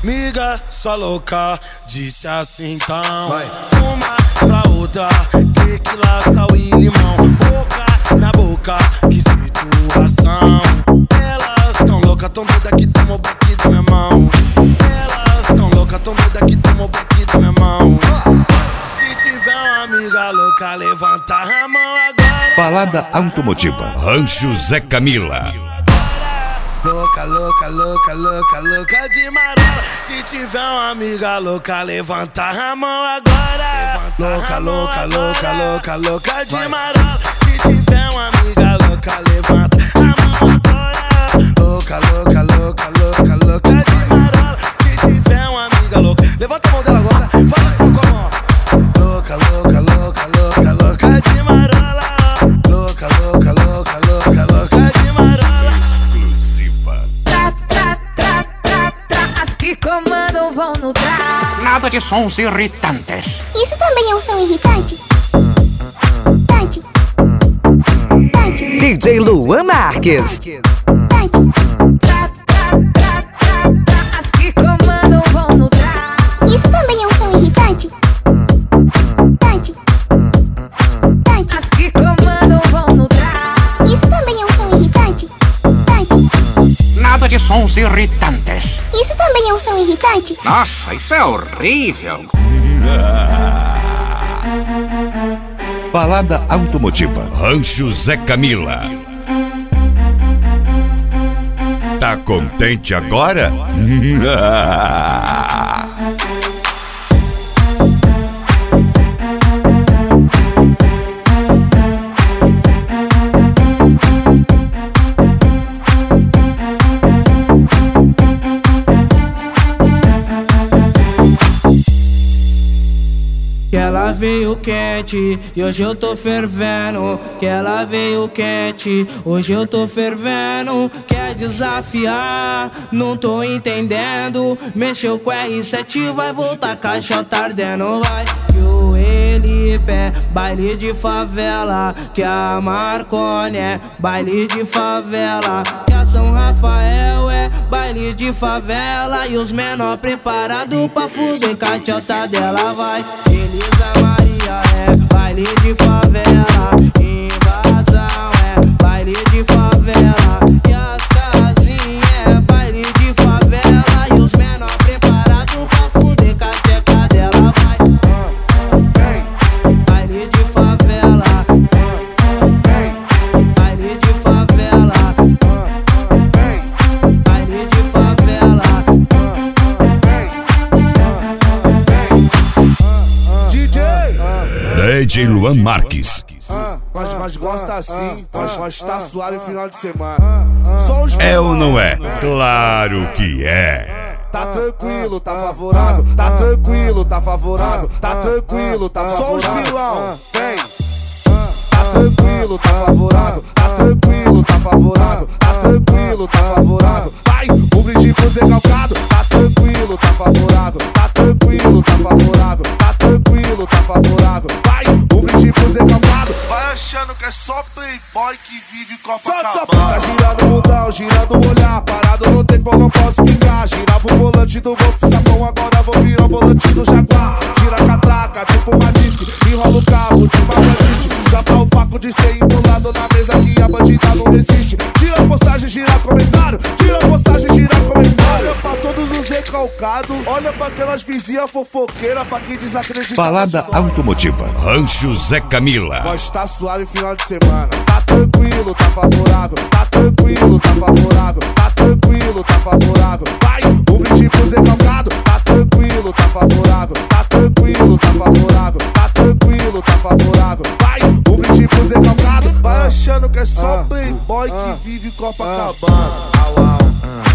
Miga, sua louca, disse assim então. Vai. Uma pra outra, tequila, sal e limão. Boca na boca, que situação. Elas tão loucas, tão doida que tomam o beck da minha mão. Elas tão loucas, tão doida que tomam o beck da minha mão. Se tiver uma amiga louca, levanta a mão agora. Balada automotiva Rancho Zé Camila. Louca, louca, louca, louca, louca de marola. Se tiver uma amiga louca, levanta a mão agora. Louca, louca, louca, louca, louca de marola. Se tiver uma amiga louca, levanta a mão agora. Louca, louca, louca, louca, louca de marola. Se tiver uma amiga louca, levanta a mão dela agora. Fala assim com a mão. Louca, louca, louca, louca, louca de marola. Louca, louca, louca, louca, louca de marola. As que comandam vão no trás. Nada de sons irritantes. Isso também é um som irritante? DJ Luan Marques. As que comandam vão no trás. Isso também é um som irritante? As que comandam vão no trás. Isso também é um som irritante? Nada de sons irritantes. Isso também é um som irritante? Nossa, isso é horrível. Balada automotiva Rancho Zé Camila. Tá contente agora? Que ela veio quente e hoje eu tô fervendo. Que ela veio quente, hoje eu tô fervendo. Quer desafiar, não tô entendendo. Mexeu com R7, vai voltar caixa tá ardendo. Vai que o Elipe é baile de favela. Que a Marconi é baile de favela. Que a São Rafael é baile de favela. E os menor preparado pra fuder caixota dela. Vai Elisa Maria é baile de favela. Invasão é baile de favela. E as casinhas é baile de favela. E os menor preparados pra fuder cacheca dela. Vai baile de favela. Baile de favela. Baile de favela. DJ Luan Marques. Mas gosta assim, mas tá suave final de semana. Só os É ou não é? Claro que é. Tá tranquilo, tá favorável. Tá tranquilo, tá favorável. Tá tranquilo, tá favorável. Só os vilão, vem. Tá tranquilo, tá favorável. Tá tranquilo, tá favorável. Tá tranquilo, tá favorável. Vai, um brinde pro Zé Calcado. Tá tranquilo, tá favorável. Tá tranquilo, tá favorável. Tá tranquilo, tá favorável. Vai, um brinde pro Zé Calcado. Vai achando que é só playboy que vive Copacabana. Tá girando o mundão, girando o olhar. Parado no tempo, não posso ficar. Girava o volante do Golf Sapão, agora vou virar o volante do Jaguar. Gira a catraca, tipo uma disque. Enrola o carro de uma bandite. Já tá o paco de ser embolado na mesa que a bandida não resiste. Tira a postagem, gira comentário. Tira a postagem, gira comentário. Olha pra todos os recalcados. Olha pra aquelas vizinhas fofoqueiras. Pra quem desacredita. Balada automotiva Rancho Zé Camila. Mas tá suave final de semana. Tá tranquilo, tá favorável. Tá tranquilo, tá favorável. Tá tranquilo, tá favorável. Vai, um brinde pro Zé Calcado. Tá tranquilo, tá favorável. Tá tranquilo, tá favorável. Tá tranquilo, tá favorável. Vai, um brinde pro Zé Calcado. Vai achando que é só playboy que vive Copacabana.